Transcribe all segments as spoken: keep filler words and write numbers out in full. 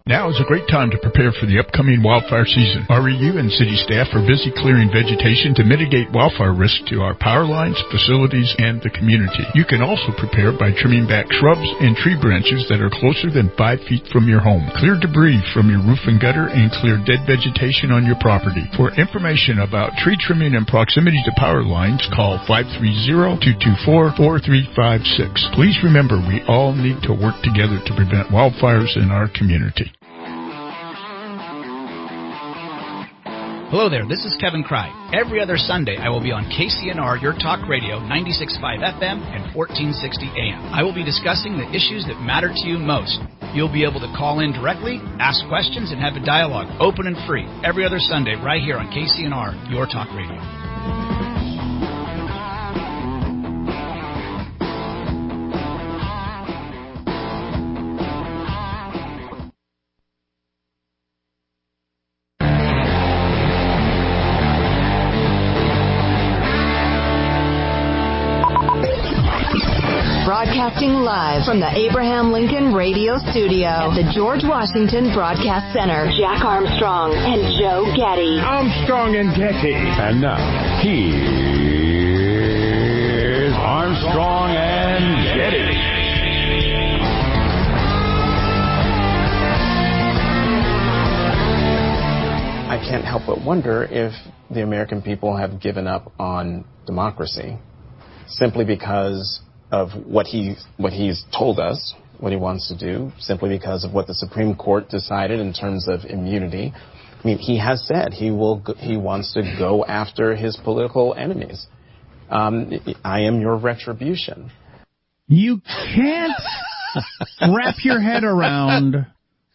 Now is a great time to prepare for the upcoming wildfire season. R E U and city staff are busy clearing vegetation to mitigate wildfire risk to our power lines, facilities, and the community. You can also prepare by trimming back shrubs and tree branches that are closer than five feet from your home. Clear debris from your roof and gutter and clear dead vegetation on your property. For information about tree trimming and proximity to power lines, call five three zero, two two four, four three five six. Please remember, we all need to work together to prevent wildfires in our community. Hello there, this is Kevin Cry. Every other Sunday, I will be on K C N R, Your Talk Radio, ninety-six point five F M and fourteen sixty A M. I will be discussing the issues that matter to you most. You'll be able to call in directly, ask questions, and have a dialogue, open and free, every other Sunday right here on K C N R, Your Talk Radio. Broadcasting live from the Abraham Lincoln Radio Studio at the George Washington Broadcast Center. Jack Armstrong and Joe Getty. Armstrong and Getty. And now, here's Armstrong and Getty. I can't help but wonder if the American people have given up on democracy simply because of what he what he's told us, what he wants to do, simply because of what the Supreme Court decided in terms of immunity. I mean, he has said he will he wants to go after his political enemies. Um, I am your retribution. You can't wrap your head around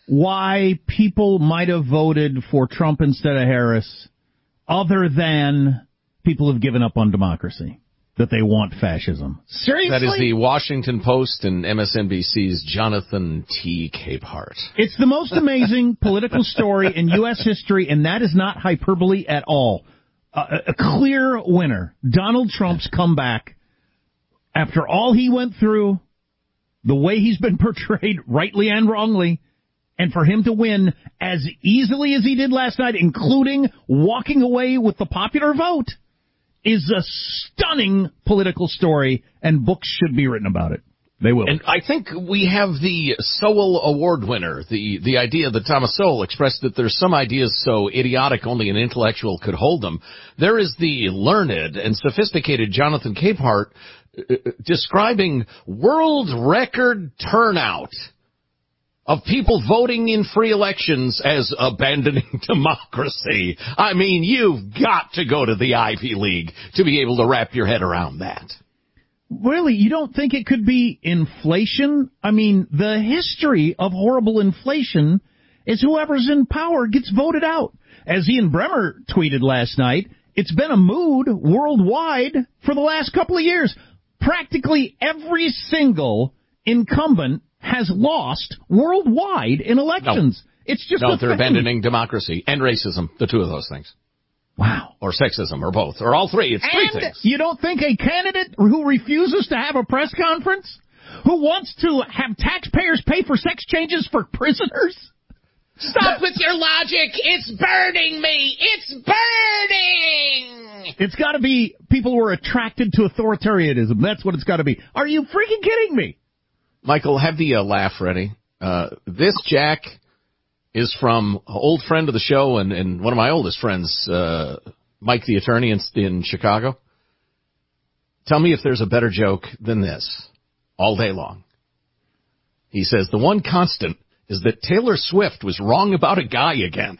why people might have voted for Trump instead of Harris, other than people have given up on democracy. That they want fascism. Seriously? That is the Washington Post and M S N B C's Jonathan T. Capehart. It's the most amazing political story in U S history, and that is not hyperbole at all. Uh, a clear winner. Donald Trump's comeback after all he went through, the way he's been portrayed, rightly and wrongly, and for him to win as easily as he did last night, including walking away with the popular vote, is a stunning political story, and books should be written about it. They will. And I think we have the Sowell Award winner, the, the idea that Thomas Sowell expressed that there's some ideas so idiotic only an intellectual could hold them. There is the learned and sophisticated Jonathan Capehart uh, describing world record turnout of people voting in free elections as abandoning democracy. I mean, you've got to go to the Ivy League to be able to wrap your head around that. Really? You don't think it could be inflation? I mean, the history of horrible inflation is whoever's in power gets voted out. As Ian Bremmer tweeted last night, it's been a mood worldwide for the last couple of years. Practically every single incumbent has lost worldwide in elections. No. It's just no, a they're thing. abandoning democracy and racism, the two of those things. Wow. Or sexism, or both, or all three. It's three and things. You don't think a candidate who refuses to have a press conference, who wants to have taxpayers pay for sex changes for prisoners? Stop with your logic. It's burning me. It's burning. It's got to be people who are attracted to authoritarianism. That's what it's got to be. Are you freaking kidding me? Michael, have the uh, laugh ready. Uh, this, Jack, is from an old friend of the show and, and one of my oldest friends, uh, Mike the attorney in, in Chicago. Tell me if there's a better joke than this all day long. He says, the one constant is that Taylor Swift was wrong about a guy again.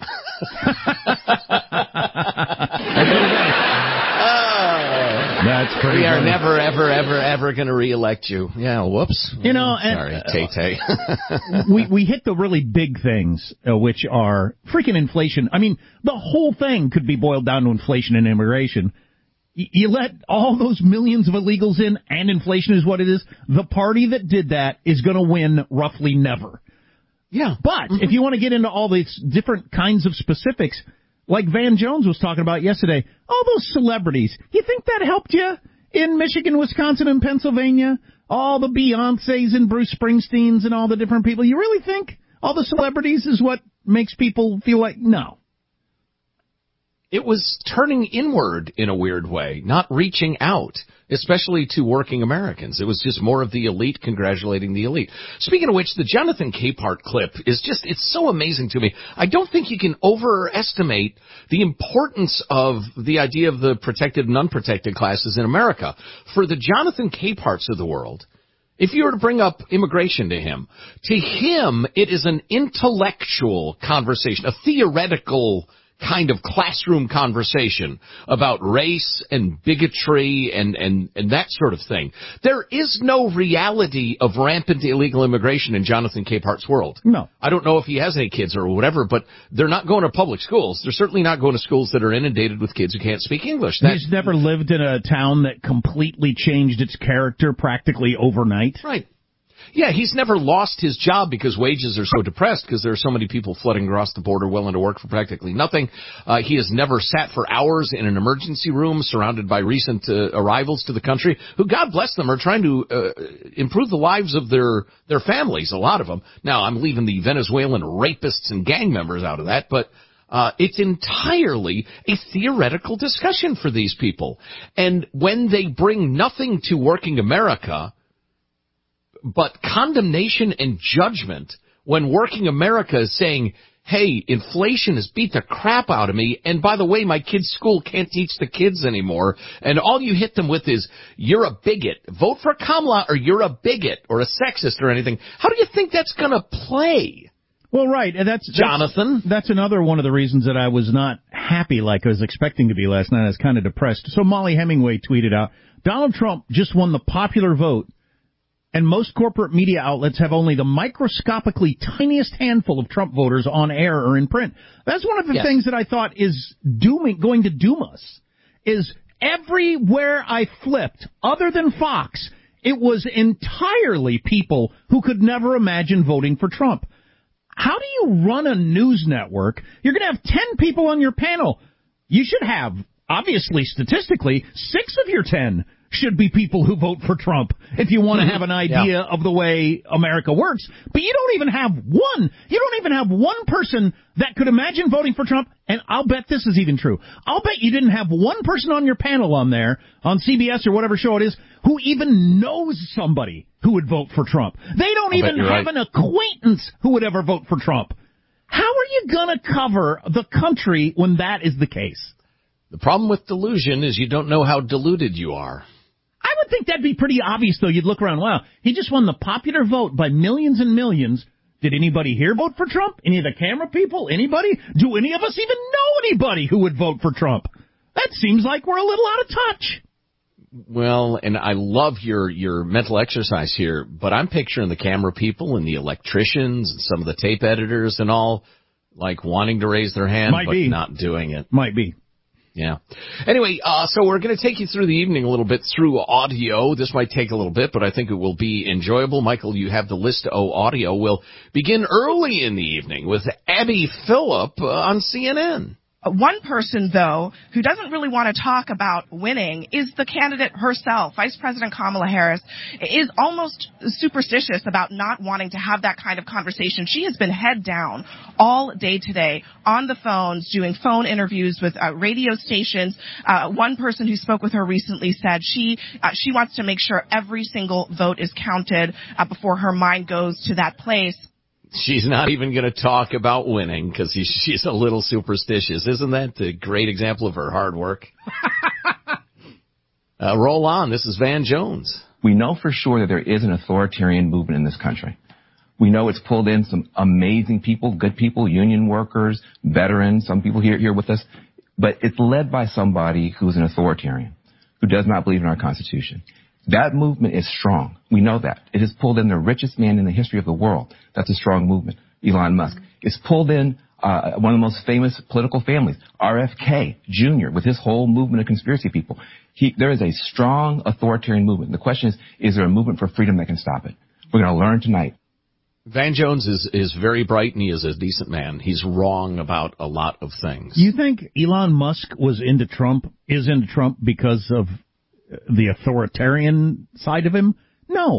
That's pretty We are funny. never, ever, ever, ever going to reelect you. Yeah, whoops. You know, and, sorry, Tay-Tay. we we hit the really big things, uh, which are freaking inflation. I mean, the whole thing could be boiled down to inflation and immigration. Y- you let all those millions of illegals in, and inflation is what it is. The party that did that is going to win roughly never. Yeah. But mm-hmm. if you want to get into all these different kinds of specifics, like Van Jones was talking about yesterday, all those celebrities, you think that helped you in Michigan, Wisconsin, and Pennsylvania? All the Beyoncés and Bruce Springsteens and all the different people. You really think all the celebrities is what makes people feel like, no. It was turning inward in a weird way, not reaching out, especially to working Americans. It was just more of the elite congratulating the elite. Speaking of which, the Jonathan Capehart clip is just, it's so amazing to me. I don't think you can overestimate the importance of the idea of the protected and unprotected classes in America. For the Jonathan Capeharts of the world, if you were to bring up immigration to him, to him it is an intellectual conversation, a theoretical kind of classroom conversation about race and bigotry and, and, and that sort of thing. There is no reality of rampant illegal immigration in Jonathan Capehart's world. No. I don't know if he has any kids or whatever, but they're not going to public schools. They're certainly not going to schools that are inundated with kids who can't speak English. That, He's never lived in a town that completely changed its character practically overnight. Right. Yeah, he's never lost his job because wages are so depressed because there are so many people flooding across the border willing to work for practically nothing. Uh, he has never sat for hours in an emergency room surrounded by recent uh, arrivals to the country who, God bless them, are trying to uh, improve the lives of their their families, a lot of them. Now, I'm leaving the Venezuelan rapists and gang members out of that, but Uh, it's entirely a theoretical discussion for these people. And when they bring nothing to working America but condemnation and judgment, when working America is saying, hey, inflation has beat the crap out of me, and by the way, my kid's school can't teach the kids anymore, and all you hit them with is, you're a bigot. Vote for Kamala or you're a bigot or a sexist or anything. How do you think that's going to play? Well, right, and that's, Jonathan. That's, that's another one of the reasons that I was not happy like I was expecting to be last night. I was kind of depressed. So Molly Hemingway tweeted out, Donald Trump just won the popular vote, and most corporate media outlets have only the microscopically tiniest handful of Trump voters on air or in print. That's one of the yes. things that I thought is dooming, going to doom us, is everywhere I flipped, other than Fox, it was entirely people who could never imagine voting for Trump. How do you run a news network? You're going to have ten people on your panel. You should have, obviously, statistically, six of your ten should be people who vote for Trump if you want to have an idea yeah. of the way America works. But you don't even have one. You don't even have one person that could imagine voting for Trump. And I'll bet this is even true. I'll bet you didn't have one person on your panel on there, on C B S or whatever show it is, who even knows somebody who would vote for Trump. They don't I'll even have right. an acquaintance who would ever vote for Trump. How are you going to cover the country when that is the case? The problem with delusion is you don't know how deluded you are. I would think that'd be pretty obvious, though. You'd look around, wow, he just won the popular vote by millions and millions. Did anybody here vote for Trump? Any of the camera people? Anybody? Do any of us even know anybody who would vote for Trump? That seems like we're a little out of touch. Well, and I love your, your mental exercise here, but I'm picturing the camera people and the electricians and some of the tape editors and all, like, wanting to raise their hand, Might but be. not doing it. Might be. Yeah. Anyway, uh, so we're going to take you through the evening a little bit through audio. This might take a little bit, but I think it will be enjoyable. Michael, you have the list of audio. We'll begin early in the evening with Abby Phillip uh, on C N N. One person, though, who doesn't really want to talk about winning is the candidate herself. Vice President Kamala Harris is almost superstitious about not wanting to have that kind of conversation. She has been head down all day today on the phones, doing phone interviews with uh, radio stations. Uh, one person who spoke with her recently said she uh, she wants to make sure every single vote is counted uh, before her mind goes to that place. She's not even going to talk about winning because she's a little superstitious. Isn't that a great example of her hard work? uh, roll on. This is Van Jones. We know for sure that there is an authoritarian movement in this country. We know it's pulled in some amazing people, good people, union workers, veterans, some people here, here with us. But it's led by somebody who's an authoritarian, who does not believe in our Constitution. That movement is strong. We know that. It has pulled in the richest man in the history of the world. That's a strong movement. Elon Musk. It's pulled in uh, one of the most famous political families, R F K Junior, with his whole movement of conspiracy people. He, there is a strong authoritarian movement. The question is, is there a movement for freedom that can stop it? We're going to learn tonight. Van Jones is, is very bright, and he is a decent man. He's wrong about a lot of things. You think Elon Musk was into Trump, is into Trump because of the authoritarian side of him? No.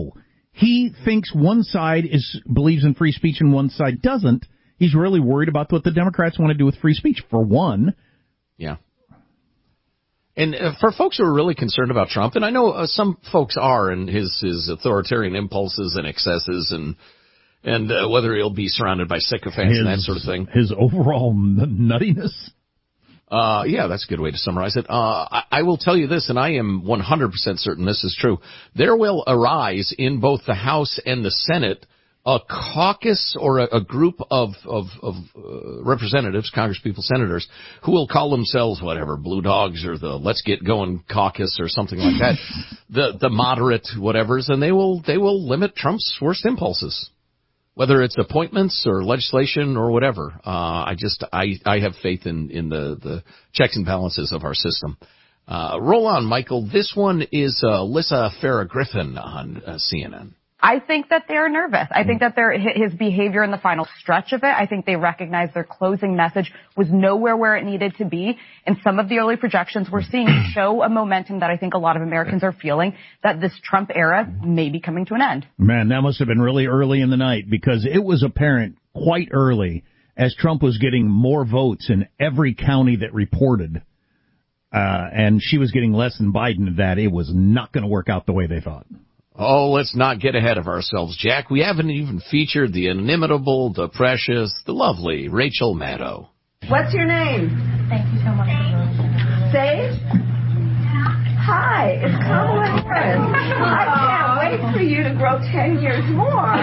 he thinks one side is believes in free speech and one side doesn't. He's really worried about what the Democrats want to do with free speech, for one. Yeah. And uh, for folks who are really concerned about Trump, and I know uh, some folks are, and his his authoritarian impulses and excesses, and and uh, whether he'll be surrounded by sycophants his, and that sort of thing. His overall n- nuttiness. Uh, yeah, that's a good way to summarize it. Uh, I, I will tell you this, and I am one hundred percent certain this is true. There will arise in both the House and the Senate a caucus or a, a group of, of, of uh, representatives, congresspeople, senators, who will call themselves whatever, Blue Dogs or the Let's Get Going caucus or something like that, the, the moderate whatevers, and they will, they will limit Trump's worst impulses. Whether it's appointments or legislation or whatever, uh, I just, I, I have faith in, in the, the checks and balances of our system. Uh, roll on, Michael. This one is, uh, Lissa Farrah Griffin on uh, C N N. I think that they're nervous. I think that they're, his behavior in the final stretch of it, I think they recognize their closing message was nowhere where it needed to be. And some of the early projections we're seeing show a momentum that I think a lot of Americans are feeling, that this Trump era may be coming to an end. Man, that must have been really early in the night, because it was apparent quite early as Trump was getting more votes in every county that reported. Uh, and she was getting less than Biden, that it was not going to work out the way they thought. Oh, let's not get ahead of ourselves, Jack. We haven't even featured the inimitable, the precious, the lovely Rachel Maddow. What's your name? Thank you so much. Sage? Hi, it's Kamala Harris. I can't wait for you to grow ten years more.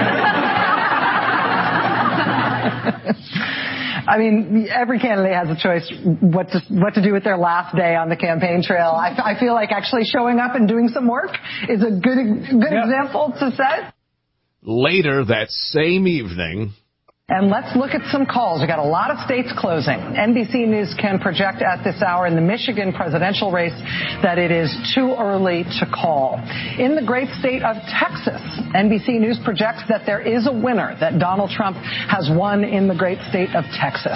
I mean, every candidate has a choice what to, what to do with their last day on the campaign trail. I, I feel like actually showing up and doing some work is a good good yep. example to set. Later that same evening. And let's look at some calls. We've got a lot of states closing. N B C News can project at this hour in the Michigan presidential race that it is too early to call. In the great state of Texas, N B C News projects that there is a winner, that Donald Trump has won in the great state of Texas.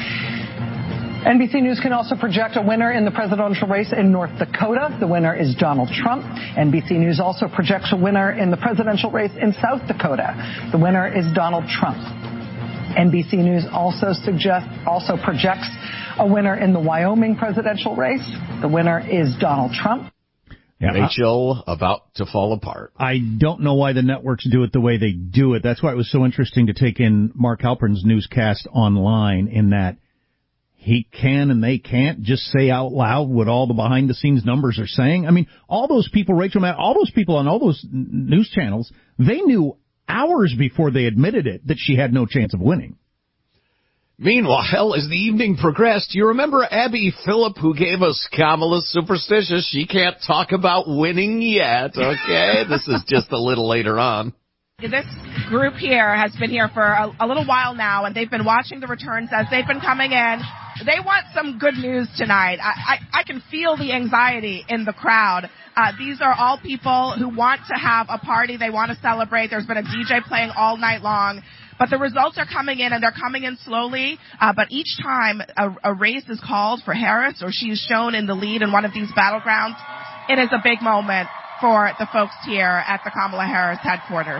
N B C News can also project a winner in the presidential race in North Dakota. The winner is Donald Trump. N B C News also projects a winner in the presidential race in South Dakota. The winner is Donald Trump. N B C News also suggests, also projects a winner in the Wyoming presidential race. The winner is Donald Trump. Yeah, Rachel about to fall apart. I don't know why the networks do it the way they do it. That's why it was so interesting to take in Mark Halpern's newscast online, in that he can and they can't just say out loud what all the behind-the-scenes numbers are saying. I mean, all those people, Rachel, Matt, all those people on all those news channels, they knew hours before they admitted it that she had no chance of winning. Meanwhile, as the evening progressed, you remember Abby Phillip, who gave us Kamala's superstitious, she can't talk about winning yet, okay? This is just a little later on. This group here has been here for a, a little while now, and they've been watching the returns as they've been coming in. They want some good news tonight. I, I, I can feel the anxiety in the crowd. Uh, these are all people who want to have a party. They want to celebrate. There's been a D J playing all night long. But the results are coming in, and they're coming in slowly. Uh, but each time a, a race is called for Harris, or she is shown in the lead in one of these battlegrounds, it is a big moment for the folks here at the Kamala Harris headquarters.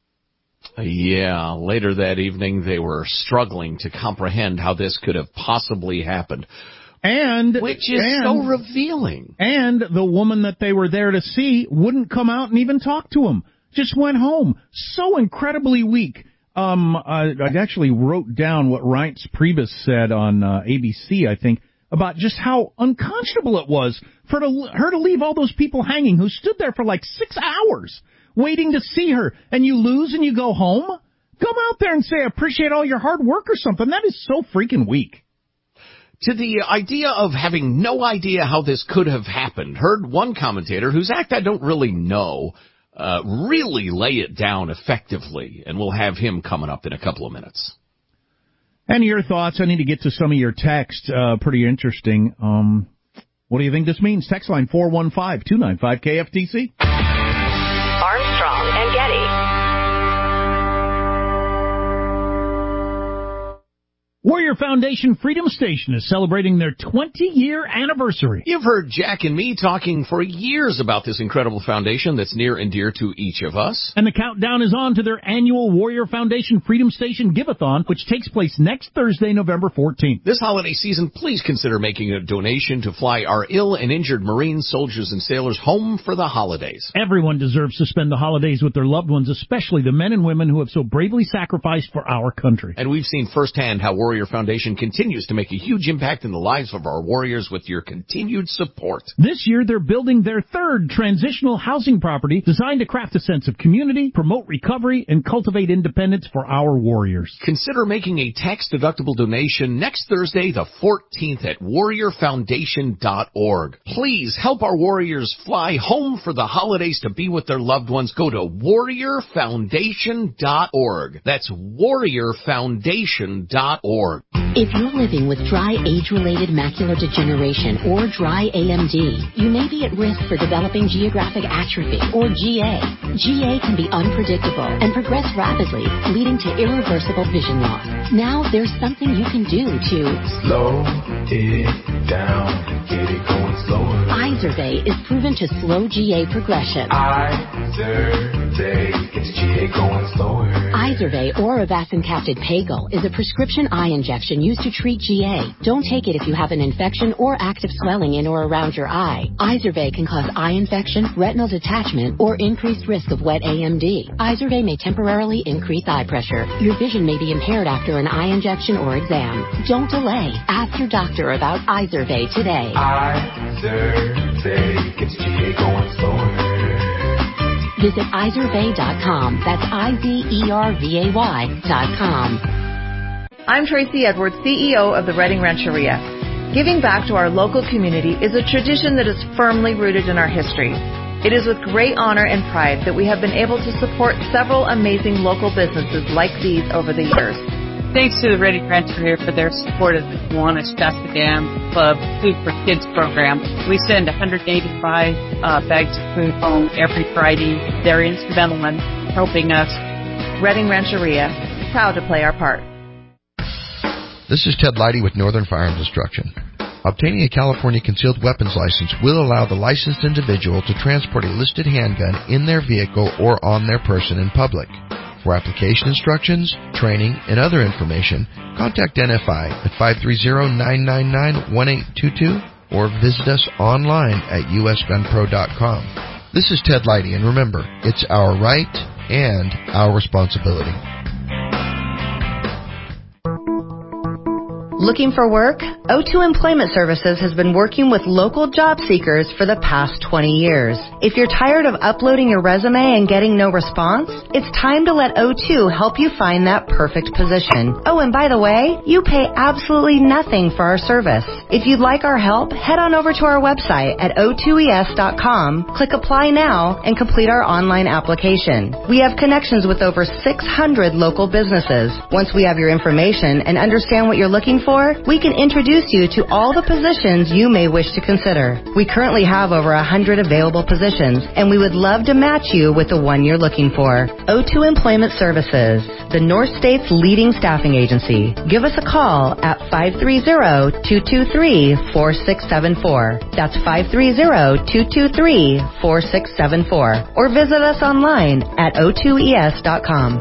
Yeah, later that evening, they were struggling to comprehend how this could have possibly happened. And Which is and, so revealing. And the woman that they were there to see wouldn't come out and even talk to him. Just went home. So incredibly weak. Um, I, I actually wrote down what Reince Priebus said on uh, A B C, I think, about just how unconscionable it was for to, her to leave all those people hanging who stood there for like six hours waiting to see her. And you lose and you go home? Come out there and say, I appreciate all your hard work or something. That is so freaking weak. To the idea of having no idea how this could have happened, heard one commentator, whose act I don't really know, uh, really lay it down effectively, and we'll have him coming up in a couple of minutes. And your thoughts? I need to get to some of your text. Uh, pretty interesting. Um, what do you think this means? Text line four one five, two nine five, K F T C. Armstrong and Getty. Warrior Foundation Freedom Station is celebrating their twenty-year anniversary. You've heard Jack and me talking for years about this incredible foundation that's near and dear to each of us. And the countdown is on to their annual Warrior Foundation Freedom Station Give-a-thon, which takes place next Thursday, November fourteenth. This holiday season, please consider making a donation to fly our ill and injured Marines, soldiers, and sailors home for the holidays. Everyone deserves to spend the holidays with their loved ones, especially the men and women who have so bravely sacrificed for our country. And we've seen firsthand how Warrior Foundation continues to make a huge impact in the lives of our warriors with your continued support. This year, they're building their third transitional housing property designed to craft a sense of community, promote recovery, and cultivate independence for our warriors. Consider making a tax-deductible donation next Thursday, the fourteenth, at warrior foundation dot org. Please help our warriors fly home for the holidays to be with their loved ones. Go to warrior foundation dot org. That's warrior foundation dot org. If you're living with dry age-related macular degeneration or dry A M D, you may be at risk for developing geographic atrophy or G A. G A can be unpredictable and progress rapidly, leading to irreversible vision loss. Now there's something you can do to slow it down, get it going slower. Izervay is proven to slow G A progression. Izervay gets G A going slower. Izervay or avacincaptad pegol is a prescription eye injection used to treat G A. Don't take it if you have an infection or active swelling in or around your eye. Izervay can cause eye infection, retinal detachment, or increased risk of wet A M D. Izervay may temporarily increase eye pressure. Your vision may be impaired after an eye injection or exam. Don't delay. Ask your doctor about Izervay today. Izervay gets G A going slower. Visit izervay dot com. That's I Z E R V A Y dot com. I'm Tracy Edwards, C E O of the Redding Rancheria. Giving back to our local community is a tradition that is firmly rooted in our history. It is with great honor and pride that we have been able to support several amazing local businesses like these over the years. Thanks to the Redding Rancheria for their support of the Kiwanis Shasta Dam Club Food for Kids program. We send one hundred eighty-five uh, bags of food home every Friday. They're instrumental in helping us. Redding Rancheria, proud to play our part. This is Ted Leidy with Northern Firearms Instruction. Obtaining a California concealed weapons license will allow the licensed individual to transport a listed handgun in their vehicle or on their person in public. For application instructions, training, and other information, contact N F I at five three zero, nine nine nine, one eight two two or visit us online at U S gun pro dot com. This is Ted Leidy, and remember, it's our right and our responsibility. Looking for work? O two Employment Services has been working with local job seekers for the past twenty years. If you're tired of uploading your resume and getting no response, it's time to let O two help you find that perfect position. Oh, and by the way, you pay absolutely nothing for our service. If you'd like our help, head on over to our website at O two E S dot com, click Apply Now, and complete our online application. We have connections with over six hundred local businesses. Once we have your information and understand what you're looking for, we can introduce you to all the positions you may wish to consider. We currently have over one hundred available positions, and we would love to match you with the one you're looking for. O two Employment Services, the North State's leading staffing agency. Give us a call at five three zero, two two three, four six seven four. That's five three zero, two two three, four six seven four. Or visit us online at O two E S dot com.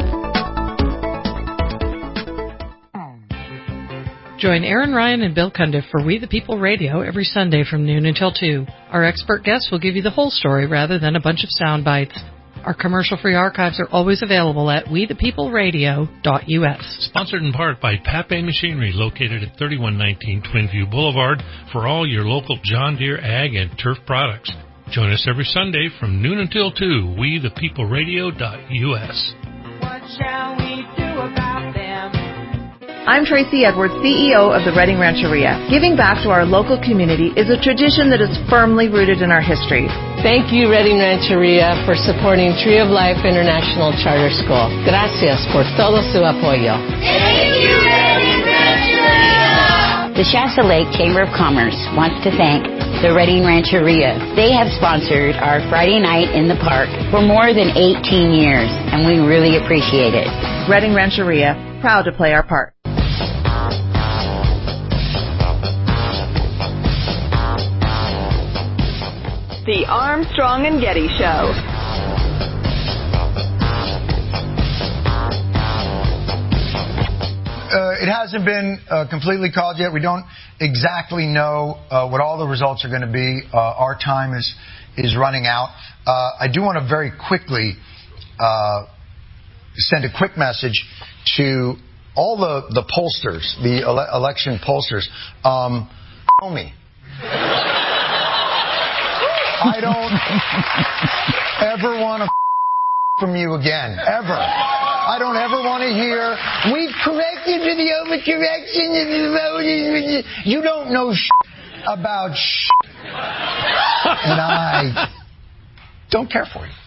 Join Aaron Ryan and Bill Cundiff for We the People Radio every Sunday from noon until two. Our expert guests will give you the whole story rather than a bunch of sound bites. Our commercial-free archives are always available at we the people radio dot U S. Sponsored in part by Pape Machinery, located at thirty-one nineteen Twinview Boulevard, for all your local John Deere ag and turf products. Join us every Sunday from noon until two, we the people radio dot U S. What shall we do about them? I'm Tracy Edwards, C E O of the Redding Rancheria. Giving back to our local community is a tradition that is firmly rooted in our history. Thank you, Redding Rancheria, for supporting Tree of Life International Charter School. Gracias por todo su apoyo. Thank you, Redding Rancheria. The Shasta Lake Chamber of Commerce wants to thank the Redding Rancheria. They have sponsored our Friday night in the park for more than eighteen years, and we really appreciate it. Redding Rancheria, proud to play our part. The Armstrong and Getty Show. Uh, it hasn't been uh, completely called yet. We don't exactly know uh, what all the results are going to be. Uh, our time is is running out. Uh, I do want to very quickly uh, send a quick message to all the, the pollsters, the ele- election pollsters. Um, call me. I don't ever want to from you again, ever. I don't ever want to hear, we've corrected to the overcorrection of the voters. You don't know shit about shit. And I don't care for you.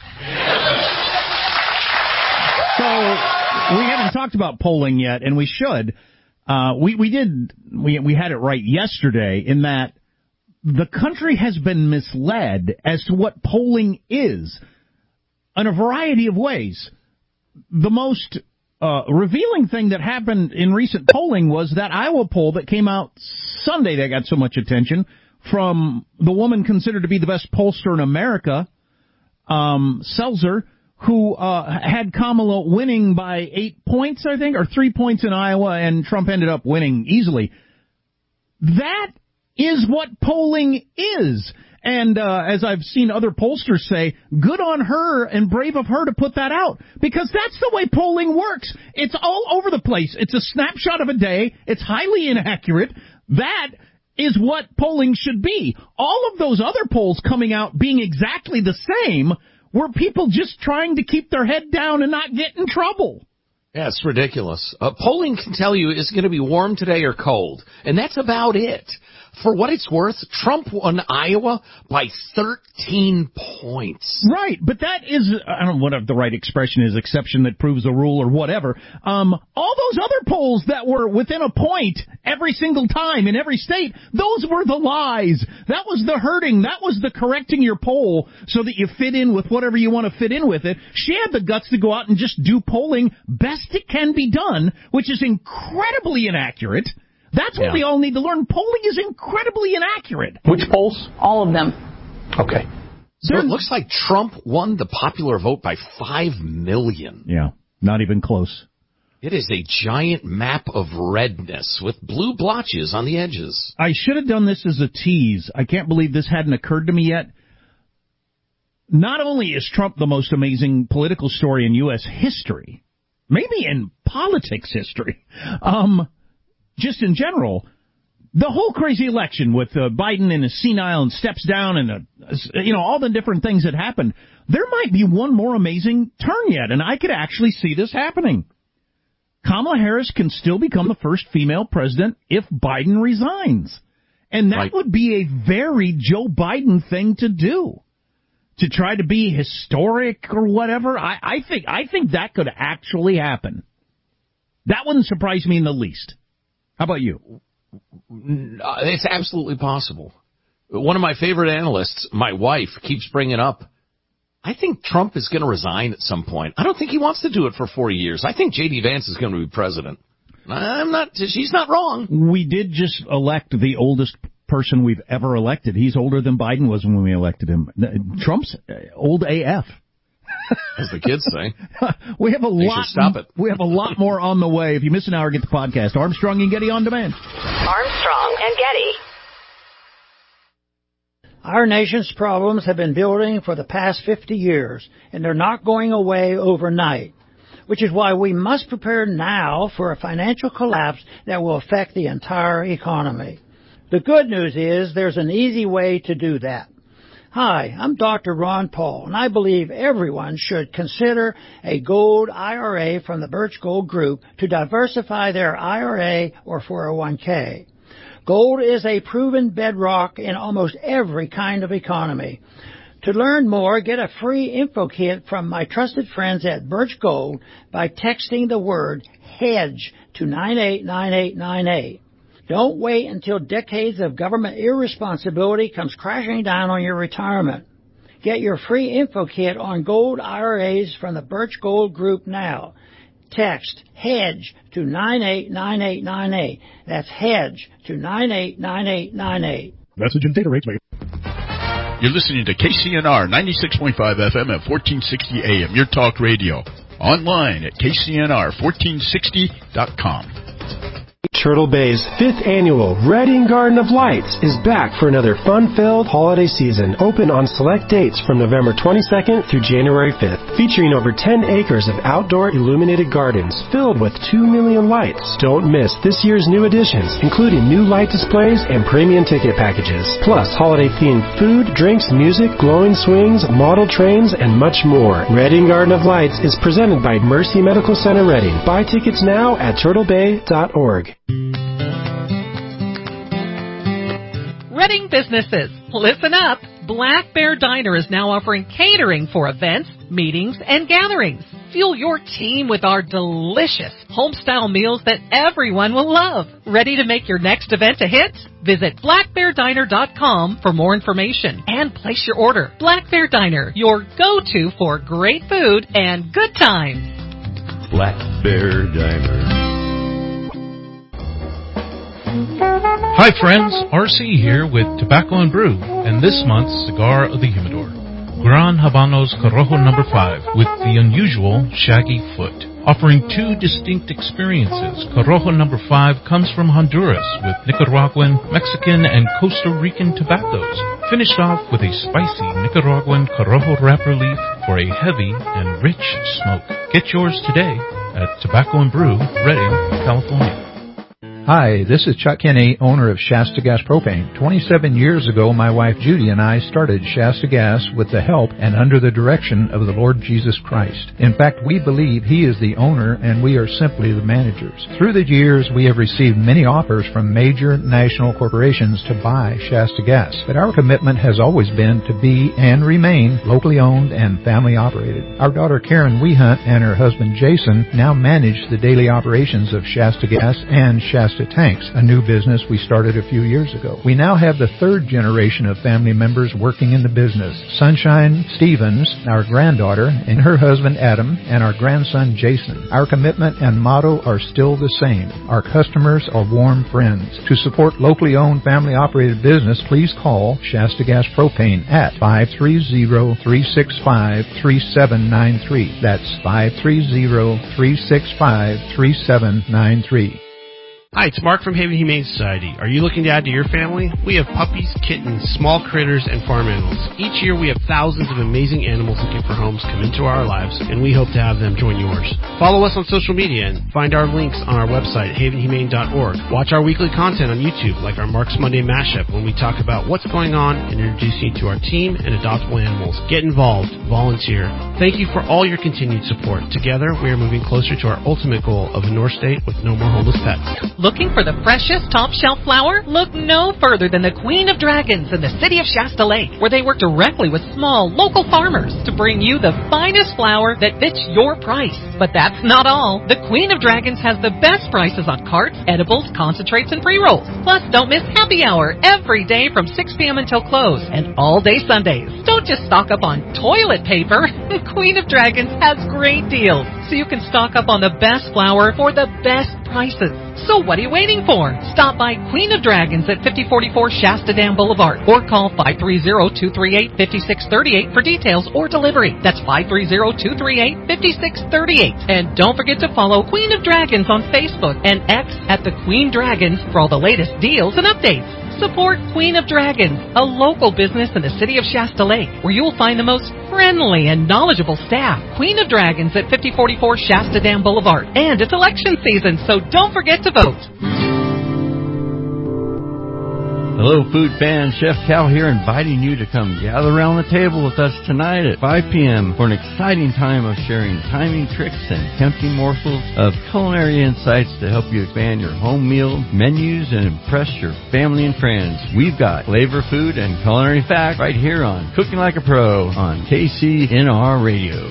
So, we haven't talked about polling yet, and we should. Uh, we, we did, we, we had it right yesterday in that the country has been misled as to what polling is in a variety of ways. The most uh, revealing thing that happened in recent polling was that Iowa poll that came out Sunday that got so much attention from the woman considered to be the best pollster in America, um, Selzer, who uh, had Kamala winning by eight points, I think, or three points in Iowa, and Trump ended up winning easily. That is what polling is. And uh, as I've seen other pollsters say, good on her and brave of her to put that out. Because that's the way polling works. It's all over the place. It's a snapshot of a day. It's highly inaccurate. That is what polling should be. All of those other polls coming out being exactly the same were people just trying to keep their head down and not get in trouble. Yeah, it's ridiculous. Uh, polling can tell you it's going to be warm today or cold, and that's about it. For what it's worth, Trump won Iowa by thirteen points. Right, but that is, I don't know what the right expression is, exception that proves the rule or whatever. Um, all those other polls that were within a point every single time in every state, those were the lies. That was the hurting. That was the correcting your poll so that you fit in with whatever you want to fit in with it. She had the guts to go out and just do polling best it can be done, which is incredibly inaccurate. That's what yeah. we all need to learn. Polling is incredibly inaccurate. Which polls? All of them. Okay. So it looks like Trump won the popular vote by five million. Yeah, not even close. It is a giant map of redness with blue blotches on the edges. I should have done this as a tease. I can't believe this hadn't occurred to me yet. Not only is Trump the most amazing political story in U S history, maybe in politics history, um... just in general, the whole crazy election with uh, Biden and his senile and steps down and, uh, you know, all the different things that happened, there might be one more amazing turn yet, and I could actually see this happening. Kamala Harris can still become the first female president if Biden resigns. And that right. would be a very Joe Biden thing to do. To try to be historic or whatever. I, I think I think that could actually happen. That wouldn't surprise me in the least. How about you? It's absolutely possible. One of my favorite analysts, my wife, keeps bringing up, I think Trump is going to resign at some point. I don't think he wants to do it for four years. I think J D Vance is going to be president. I'm not, she's not wrong. We did just elect the oldest person we've ever elected. He's older than Biden was when we elected him. Trump's old A F. As the kids say. we have a they lot. Stop it. We have a lot more on the way. If you miss an hour, get the podcast. Armstrong and Getty on demand. Armstrong and Getty. Our nation's problems have been building for the past fifty years, and they're not going away overnight, which is why we must prepare now for a financial collapse that will affect the entire economy. The good news is there's an easy way to do that. Hi, I'm Doctor Ron Paul, and I believe everyone should consider a gold I R A from the Birch Gold Group to diversify their I R A or four oh one k. Gold is a proven bedrock in almost every kind of economy. To learn more, get a free info kit from my trusted friends at Birch Gold by texting the word HEDGE to nine eight nine eight nine eight. Don't wait until decades of government irresponsibility comes crashing down on your retirement. Get your free info kit on gold I R As from the Birch Gold Group now. Text HEDGE to nine eight nine eight nine eight. That's HEDGE to nine eight nine eight nine eight. Message and data rates may. You're listening to K C N R ninety-six point five F M at fourteen sixty A M, your talk radio. Online at K C N R fourteen sixty dot com. Turtle Bay's fifth annual Reading Garden of Lights is back for another fun-filled holiday season, open on select dates from November twenty-second through January fifth, featuring over ten acres of outdoor illuminated gardens filled with two million lights. Don't miss this year's new additions, including new light displays and premium ticket packages, plus holiday-themed food, drinks, music, glowing swings, model trains, and much more. Reading Garden of Lights is presented by Mercy Medical Center Reading. Buy tickets now at turtle bay dot org. Reading businesses, listen up. Black Bear Diner is now offering catering for events, meetings, and gatherings. Fuel your team with our delicious home-style meals that everyone will love. Ready to make your next event a hit? Visit black bear diner dot com for more information and place your order. Black Bear Diner, your go-to for great food and good times. Black Bear Diner. Hi friends, R C here with Tobacco and Brew, and this month's Cigar of the Humidor, Gran Habanos Corojo number five, with the unusual shaggy foot. Offering two distinct experiences, Corojo number five comes from Honduras with Nicaraguan, Mexican, and Costa Rican tobaccos, finished off with a spicy Nicaraguan Corojo wrapper leaf for a heavy and rich smoke. Get yours today at Tobacco and Brew, Redding, California. Hi, this is Chuck Kinney, owner of Shasta Gas Propane. twenty-seven years ago, my wife Judy and I started Shasta Gas with the help and under the direction of the Lord Jesus Christ. In fact, we believe He is the owner and we are simply the managers. Through the years, we have received many offers from major national corporations to buy Shasta Gas, but our commitment has always been to be and remain locally owned and family operated. Our daughter Karen Wehunt and her husband Jason now manage the daily operations of Shasta Gas and Shasta Tanks, a new business we started a few years ago. We now have the third generation of family members working in the business. Sunshine Stevens, our granddaughter, and her husband Adam, and our grandson Jason. Our commitment and motto are still the same. Our customers are warm friends. To support locally owned family operated business, please call Shasta Gas Propane at five three zero, three six five, three seven nine three. That's five three zero, three six five, three seven nine three. Hi, it's Mark from Haven Humane Society. Are you looking to add to your family? We have puppies, kittens, small critters, and farm animals. Each year we have thousands of amazing animals looking for homes come into our lives, and we hope to have them join yours. Follow us on social media and find our links on our website, haven humane dot org. Watch our weekly content on YouTube, like our Mark's Monday Mashup, when we talk about what's going on and introduce you to our team and adoptable animals. Get involved. Volunteer. Thank you for all your continued support. Together, we are moving closer to our ultimate goal of a North State with no more homeless pets. Looking for the freshest top-shelf flour? Look no further than the Queen of Dragons in the city of Shasta Lake, where they work directly with small, local farmers to bring you the finest flour that fits your price. But that's not all. The Queen of Dragons has the best prices on carts, edibles, concentrates, and pre-rolls. Plus, don't miss happy hour every day from six p.m. until close, and all day Sundays. Don't just stock up on toilet paper. The Queen of Dragons has great deals, so you can stock up on the best flour for the best prices. So what are you waiting for? Stop by Queen of Dragons at fifty forty-four Shasta Dam Boulevard or call five three zero, two three eight, five six three eight for details or delivery. That's five three zero, two three eight, five six three eight. And don't forget to follow Queen of Dragons on Facebook and X at the Queen Dragons for all the latest deals and updates. Support Queen of Dragons, a local business in the city of Shasta Lake, where you will find the most friendly and knowledgeable staff. Queen of Dragons at fifty forty-four Shasta Dam Boulevard. And it's election season, so don't forget to vote. Hello, food fans. Chef Cal here, inviting you to come gather around the table with us tonight at five p.m. for an exciting time of sharing timing tricks and tempting morsels of culinary insights to help you expand your home meal menus and impress your family and friends. We've got flavor, food, and culinary facts right here on Cooking Like a Pro on K C N R Radio.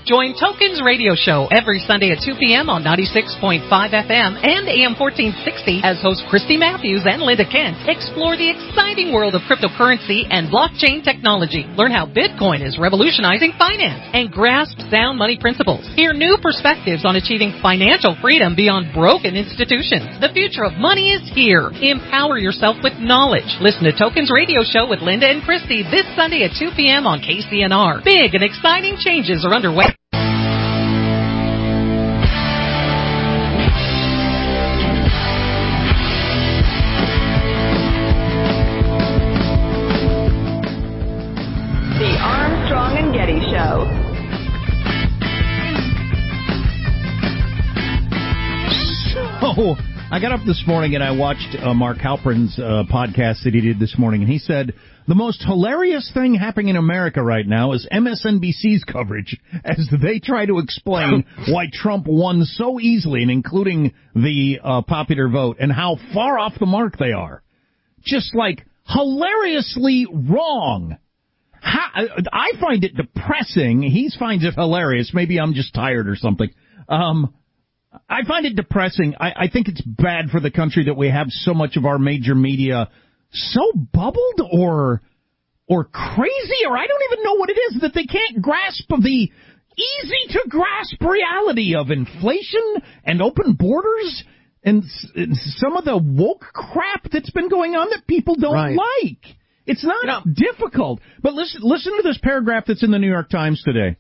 Join Tokens Radio Show every Sunday at two p.m. on ninety-six point five F M and A M fourteen sixty as hosts Christy Matthews and Linda Kent explore the exciting world of cryptocurrency and blockchain technology. Learn how Bitcoin is revolutionizing finance and grasp sound money principles. Hear new perspectives on achieving financial freedom beyond broken institutions. The future of money is here. Empower yourself with knowledge. Listen to Tokens Radio Show with Linda and Christy this Sunday at two p.m. on K C N R. Big and exciting changes are underway. The Armstrong and Getty Show. So, I got up this morning and I watched uh, Mark Halperin's uh, podcast that he did this morning, and he said the most hilarious thing happening in America right now is M S N B C's coverage as they try to explain why Trump won so easily, and including the uh, popular vote, and how far off the mark they are. Just like hilariously wrong. How, I find it depressing. He finds it hilarious. Maybe I'm just tired or something. Um, I find it depressing. I, I think it's bad for the country that we have so much of our major media so bubbled or or crazy, or I don't even know what it is, that they can't grasp the easy-to-grasp reality of inflation and open borders and, and some of the woke crap that's been going on that people don't Right. like. It's not difficult. But listen, listen to this paragraph that's in the New York Times today.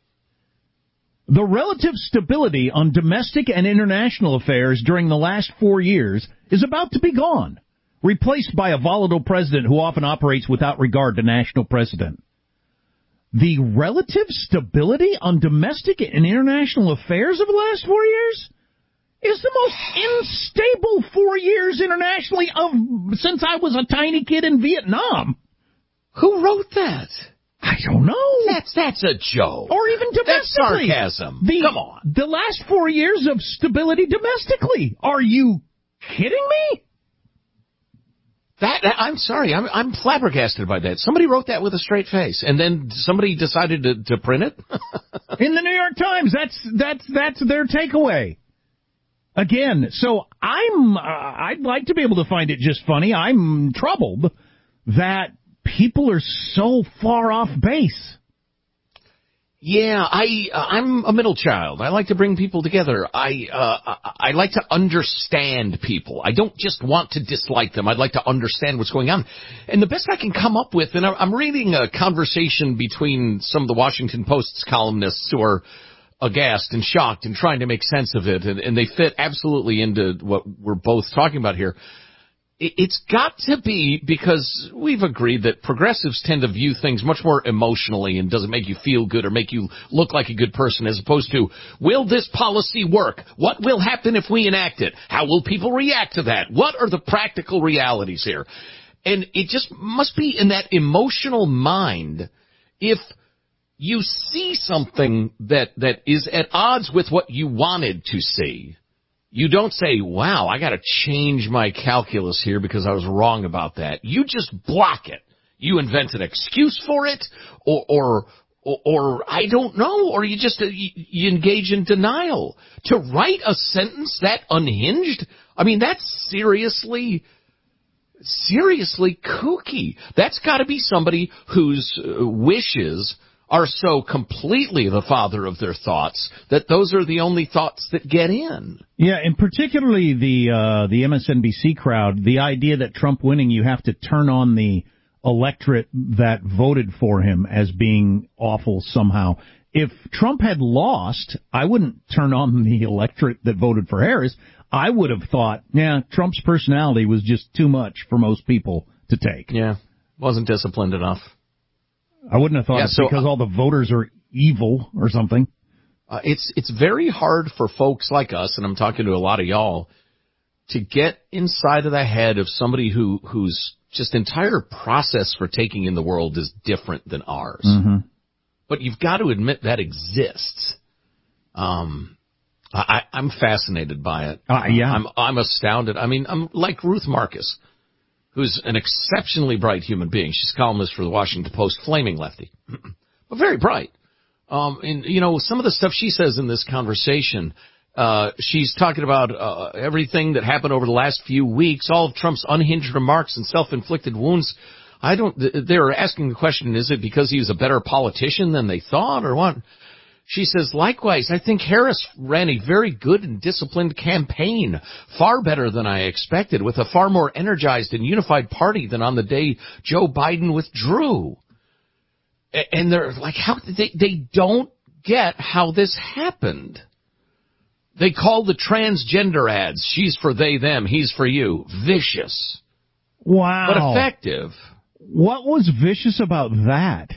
The relative stability on domestic and international affairs during the last four years is about to be gone, replaced by a volatile president who often operates without regard to national precedent. The relative stability on domestic and international affairs of the last four years is the most unstable four years internationally of since I was a tiny kid in Vietnam. Who wrote that? I don't know. That's that's a joke. Or even domestically. That's sarcasm. The, Come on. The last four years of stability domestically. Are you kidding me? That, that I'm sorry. I'm I'm flabbergasted by that. Somebody wrote that with a straight face, and then somebody decided to, to print it in the New York Times. That's that's that's their takeaway. Again, so I'm. Uh, I'd like to be able to find it just funny. I'm troubled that people are so far off base. Yeah, I uh, I'm a middle child. I like to bring people together. I uh, I like to understand people. I don't just want to dislike them. I'd like to understand what's going on. And the best I can come up with, and I'm reading a conversation between some of the Washington Post's columnists who are aghast and shocked and trying to make sense of it, and, and they fit absolutely into what we're both talking about here. It's got to be because we've agreed that progressives tend to view things much more emotionally and doesn't make you feel good or make you look like a good person, as opposed to, will this policy work? What will happen if we enact it? How will people react to that? What are the practical realities here? And it just must be in that emotional mind. If you see something that, that is at odds with what you wanted to see, you don't say, wow, I got to change my calculus here because I was wrong about that. You just block it. You invent an excuse for it, or, or, or, or I don't know, or you just, you, you engage in denial. To write a sentence that unhinged, I mean, that's seriously, seriously kooky. That's got to be somebody whose uh, wishes are so completely the father of their thoughts that those are the only thoughts that get in. Yeah, and particularly the uh, the M S N B C crowd, the idea that Trump winning, you have to turn on the electorate that voted for him as being awful somehow. If Trump had lost, I wouldn't turn on the electorate that voted for Harris. I would have thought, yeah, Trump's personality was just too much for most people to take. Yeah, wasn't disciplined enough. I wouldn't have thought yeah, it's so, because all the voters are evil or something. Uh, it's it's very hard for folks like us, and I'm talking to a lot of y'all, to get inside of the head of somebody who whose just entire process for taking in the world is different than ours. Mm-hmm. But you've got to admit that exists. Um, I, I'm fascinated by it. Uh, yeah, I'm I'm astounded. I mean, I'm like Ruth Marcus, who's an exceptionally bright human being. She's a columnist for the Washington Post, flaming lefty, but very bright. Um, and, you know, some of the stuff she says in this conversation, uh, she's talking about uh, everything that happened over the last few weeks, all of Trump's unhinged remarks and self-inflicted wounds. I don't, they're asking the question, is it because he was a better politician than they thought or what? She says, likewise, I think Harris ran a very good and disciplined campaign, far better than I expected, with a far more energized and unified party than on the day Joe Biden withdrew. And they're like, how they, they don't get how this happened. They call the transgender ads, she's for they, them, he's for you, vicious. Wow. But effective. What was vicious about that?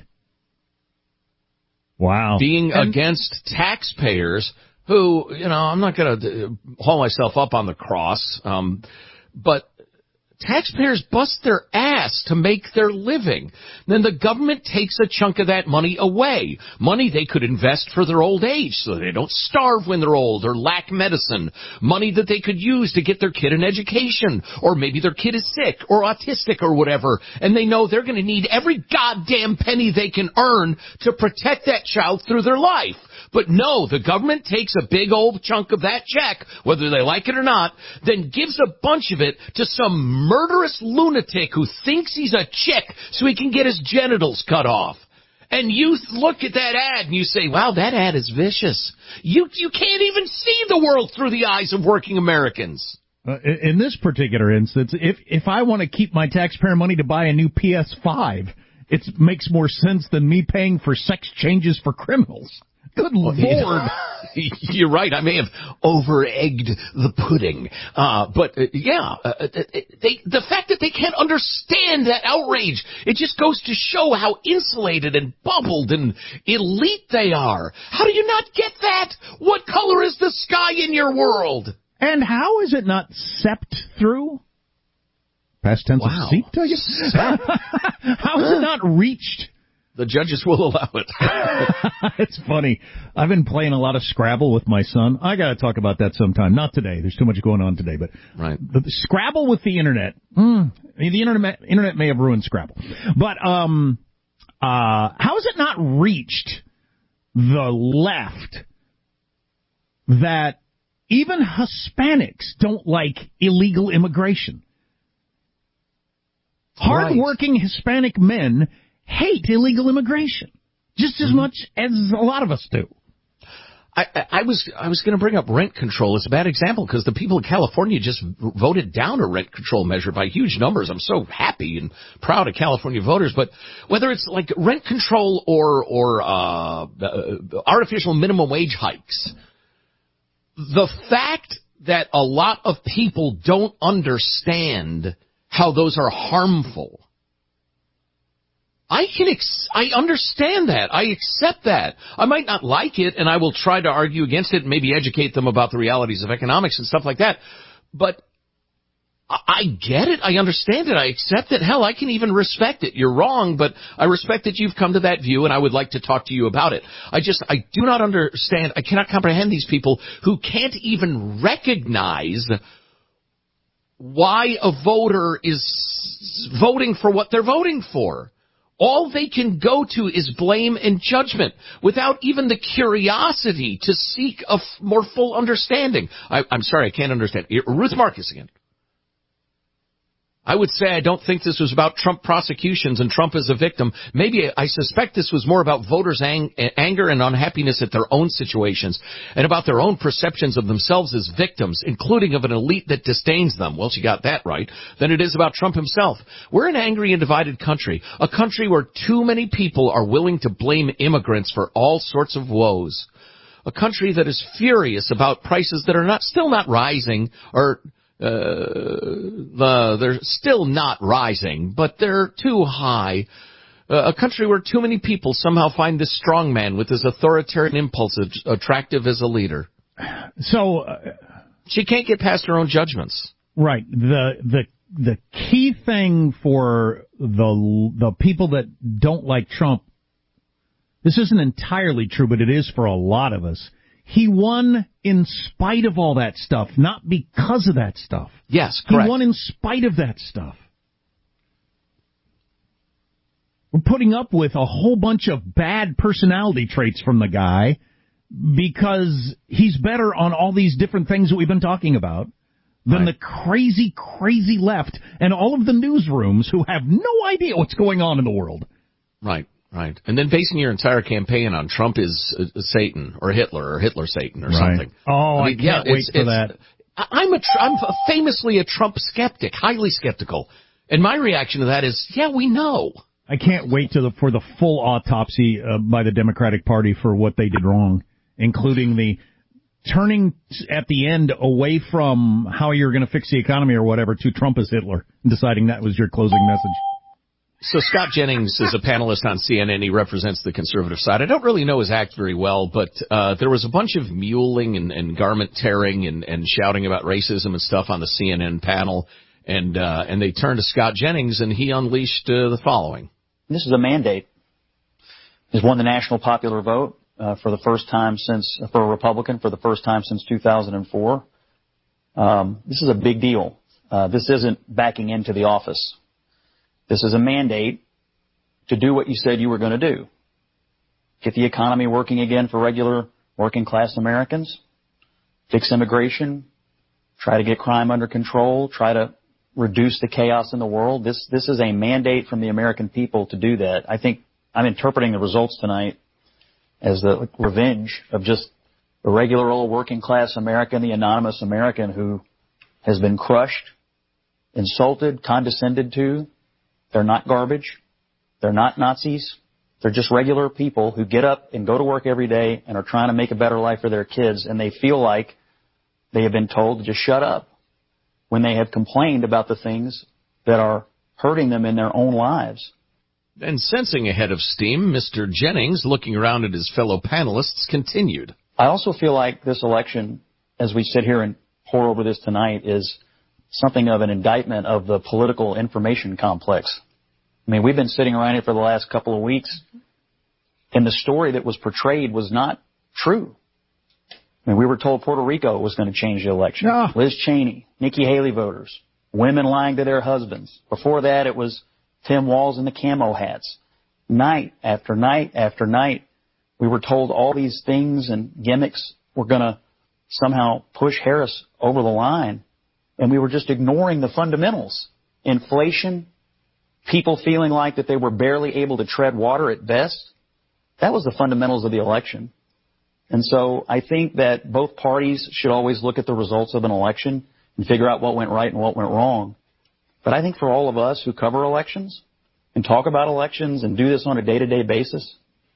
Wow. Being and, against taxpayers who, you know, I'm not going to haul myself up on the cross, um, but taxpayers bust their ass to make their living. Then the government takes a chunk of that money away. Money they could invest for their old age so they don't starve when they're old or lack medicine. Money that they could use to get their kid an education. Or maybe their kid is sick or autistic or whatever. And they know they're going to need every goddamn penny they can earn to protect that child through their life. But no, the government takes a big old chunk of that check, whether they like it or not, then gives a bunch of it to some murderous lunatic who thinks he's a chick so he can get his genitals cut off. And you look at that ad and you say, wow, that ad is vicious. You, you can't even see the world through the eyes of working Americans. Uh, in this particular instance, if, if I want to keep my taxpayer money to buy a new P S five, it makes more sense than me paying for sex changes for criminals. Good Lord. You're right. I may have over-egged the pudding. Uh, but, uh, yeah, uh, they, the fact that they can't understand that outrage, it just goes to show how insulated and bubbled and elite they are. How do you not get that? What color is the sky in your world? And how is it not sept through? Past tense wow. of seeped, I guess? How is it not reached? The judges will allow it. It's funny. I've been playing a lot of Scrabble with my son. I got to talk about that sometime. Not today. There's too much going on today. But right. the, the Scrabble with the internet. Mm, the internet internet may have ruined Scrabble. But um, uh, how has it not reached the left that even Hispanics don't like illegal immigration? Hard-working right. Hispanic men hate illegal immigration just as mm-hmm. much as a lot of us do. I, I, I was I was going to bring up rent control. It's a bad example because the people of California just voted down a rent control measure by huge numbers. I'm so happy and proud of California voters. But whether it's like rent control or or uh, uh, artificial minimum wage hikes, the fact that a lot of people don't understand how those are harmful. I can, ex- I understand that. I accept that. I might not like it, and I will try to argue against it and maybe educate them about the realities of economics and stuff like that. But I, I get it. I understand it. I accept it. Hell, I can even respect it. You're wrong, but I respect that you've come to that view, and I would like to talk to you about it. I just, I do not understand. I cannot comprehend these people who can't even recognize why a voter is voting for what they're voting for. All they can go to is blame and judgment without even the curiosity to seek a f- more full understanding. I, I'm sorry, I can't understand. Ruth Marcus again. I would say I don't think this was about Trump prosecutions and Trump as a victim. Maybe I suspect this was more about voters' ang- anger and unhappiness at their own situations and about their own perceptions of themselves as victims, including of an elite that disdains them. Well, she got that right. Than it is about Trump himself. We're an angry and divided country, a country where too many people are willing to blame immigrants for all sorts of woes. A country that is furious about prices that are not still not rising or Uh, the, they're still not rising, but they're too high. Uh, a country where too many people somehow find this strong man with his authoritarian impulses attractive as a leader. So uh, she can't get past her own judgments. Right. The the the key thing for the the people that don't like Trump, this isn't entirely true, but it is for a lot of us. He won in spite of all that stuff, not because of that stuff. Yes, correct. He won in spite of that stuff. We're putting up with a whole bunch of bad personality traits from the guy because he's better on all these different things that we've been talking about than right. the crazy, crazy left and all of the newsrooms who have no idea what's going on in the world. Right, right. And then basing your entire campaign on Trump is uh, Satan or Hitler or Hitler Satan or right. something. Oh, I, mean, I can't yeah, wait it's, for it's, that. I'm a, I'm famously a Trump skeptic, highly skeptical. And my reaction to that is, yeah, we know. I can't wait to the, for the full autopsy uh, by the Democratic Party for what they did wrong, including the turning at the end away from how you're going to fix the economy or whatever to Trump as Hitler, and deciding that was your closing message. So Scott Jennings is a panelist on C N N. He represents the conservative side. I don't really know his act very well, but uh there was a bunch of mewling and, and garment tearing and, and shouting about racism and stuff on the C N N panel, and uh and they turned to Scott Jennings, and he unleashed uh, the following. This is a mandate. He's won the national popular vote uh, for the first time since, for a Republican, for the first time since two thousand four. Um, this is a big deal. Uh, this isn't backing into the office. This is a mandate to do what you said you were going to do. Get the economy working again for regular working class Americans. Fix immigration. Try to get crime under control. Try to reduce the chaos in the world. This this is a mandate from the American people to do that. I think I'm interpreting the results tonight as the revenge of just the regular old working class American, the anonymous American who has been crushed, insulted, condescended to. They're not garbage. They're not Nazis. They're just regular people who get up and go to work every day and are trying to make a better life for their kids, and they feel like they have been told to just shut up when they have complained about the things that are hurting them in their own lives. And sensing a head of steam, Mister Jennings, looking around at his fellow panelists, continued. I also feel like this election, as we sit here and pour over this tonight, is something of an indictment of the political information complex. I mean, we've been sitting around here for the last couple of weeks, and the story that was portrayed was not true. I mean, we were told Puerto Rico was going to change the election. No. Liz Cheney, Nikki Haley voters, women lying to their husbands. Before that, it was Tim Walz and the camo hats. Night after night after night, we were told all these things and gimmicks were going to somehow push Harris over the line. And we were just ignoring the fundamentals. Inflation, people feeling like that they were barely able to tread water at best. That was the fundamentals of the election. And so I think that both parties should always look at the results of an election and figure out what went right and what went wrong. But I think for all of us who cover elections and talk about elections and do this on a day-to-day basis,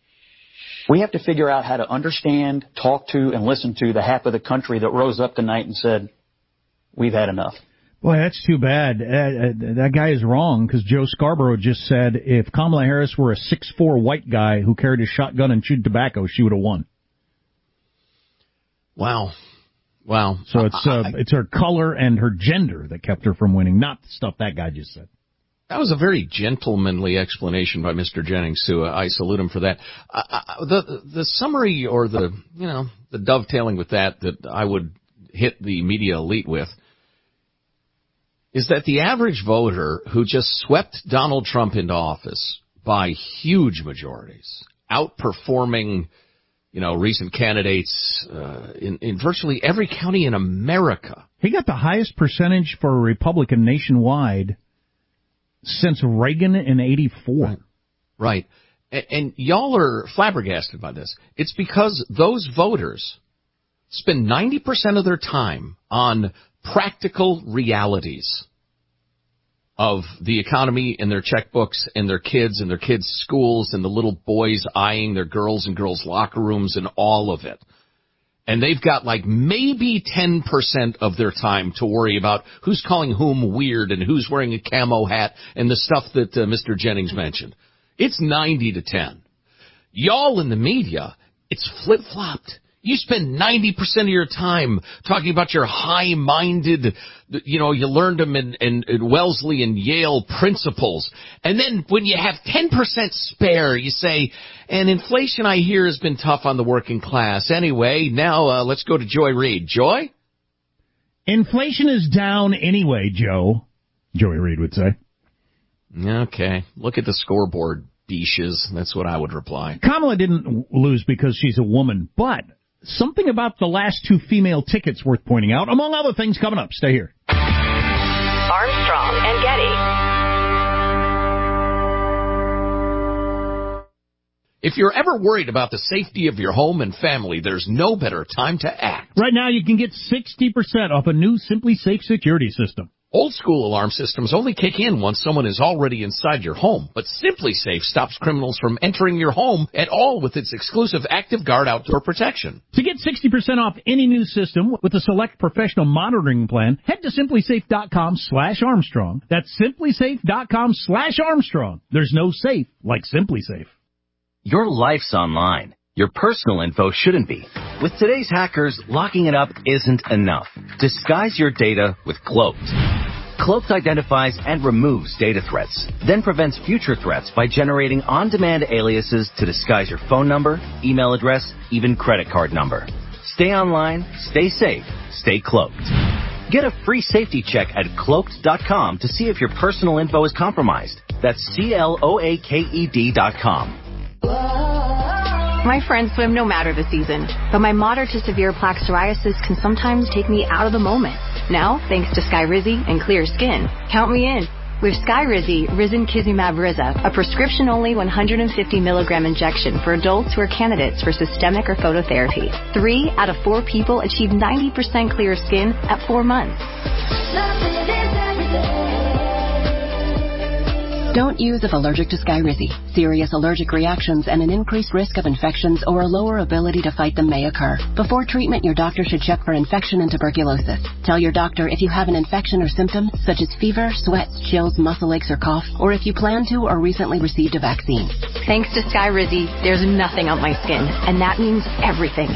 we have to figure out how to understand, talk to, and listen to the half of the country that rose up tonight and said, we've had enough. Boy, that's too bad. Uh, uh, that guy is wrong, because Joe Scarborough just said if Kamala Harris were a six foot four white guy who carried a shotgun and chewed tobacco, she would have won. Wow. Wow. So it's uh, I, it's her color and her gender that kept her from winning, not the stuff that guy just said. That was a very gentlemanly explanation by Mister Jennings, so I salute him for that. Uh, the the summary or the, you know, the dovetailing with that that I would hit the media elite with is that the average voter who just swept Donald Trump into office by huge majorities, outperforming, you know, recent candidates uh, in, in virtually every county in America. He got the highest percentage for a Republican nationwide since Reagan in eighty-four. Right. Right. And, and y'all are flabbergasted by this. It's because those voters spend ninety percent of their time on practical realities of the economy and their checkbooks and their kids and their kids' schools and the little boys eyeing their girls and girls' locker rooms and all of it. And they've got like maybe ten percent of their time to worry about who's calling whom weird and who's wearing a camo hat and the stuff that uh, Mister Jennings mentioned. It's ninety to ten. Y'all in the media, it's flip-flopped. You spend ninety percent of your time talking about your high-minded, you know, you learned them in, in, in Wellesley and Yale principles. And then when you have ten percent spare, you say, and inflation, I hear, has been tough on the working class. Anyway, now uh, let's go to Joy Reid. Joy? Inflation is down anyway, Joe, Joey Reid would say. Okay. Look at the scoreboard. Beaches. That's what I would reply. Kamala didn't lose because she's a woman, but something about the last two female tickets worth pointing out, among other things coming up. Stay here. Armstrong and Getty. If you're ever worried about the safety of your home and family, there's no better time to act. Right now, you can get sixty percent off a new Simply Safe security system. Old school alarm systems only kick in once someone is already inside your home, but Simply Safe stops criminals from entering your home at all with its exclusive Active Guard outdoor protection. To get sixty percent off any new system with a select professional monitoring plan, head to simplysafe.com slash Armstrong. That's simplysafe.com slash Armstrong. There's no safe like Simply Safe. Your life's online. Your personal info shouldn't be. With today's hackers, locking it up isn't enough. Disguise your data with Cloaked. Cloaked identifies and removes data threats, then prevents future threats by generating on-demand aliases to disguise your phone number, email address, even credit card number. Stay online, stay safe, stay cloaked. Get a free safety check at cloaked dot com to see if your personal info is compromised. That's C L O A K E D dot com. My friends swim no matter the season, but my moderate to severe plaque psoriasis can sometimes take me out of the moment. Now, thanks to Skyrizi and Clear Skin, count me in. With Skyrizi, Risankizumab Riza, a prescription-only one hundred fifty milligram injection for adults who are candidates for systemic or phototherapy. Three out of four people achieve ninety percent clear skin at four months. Don't use if allergic to Skyrizi. Serious allergic reactions and an increased risk of infections or a lower ability to fight them may occur. Before treatment, your doctor should check for infection and tuberculosis. Tell your doctor if you have an infection or symptoms such as fever, sweats, chills, muscle aches, or cough, or if you plan to or recently received a vaccine. Thanks to Skyrizi, there's nothing on my skin, and that means everything.